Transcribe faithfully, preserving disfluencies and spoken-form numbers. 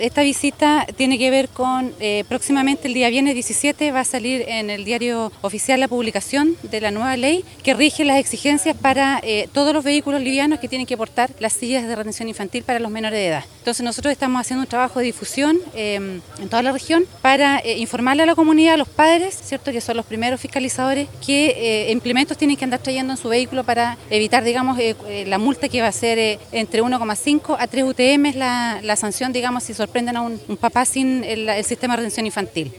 Esta visita tiene que ver con, eh, próximamente el día viernes diecisiete va a salir en el diario oficial la publicación de la nueva ley que rige las exigencias para eh, todos los vehículos livianos que tienen que portar las sillas de retención infantil para los menores de edad. Entonces nosotros estamos haciendo un trabajo de difusión eh, en toda la región para eh, informarle a la comunidad, a los padres, ¿cierto?, que son los primeros fiscalizadores, que eh, implementos tienen que andar trayendo en su vehículo para evitar, digamos, eh, eh, la multa que va a ser eh, entre uno coma cinco a tres U T M es la, la sanción, digamos, si sorprenden a un, un papá sin el, el sistema de retención infantil.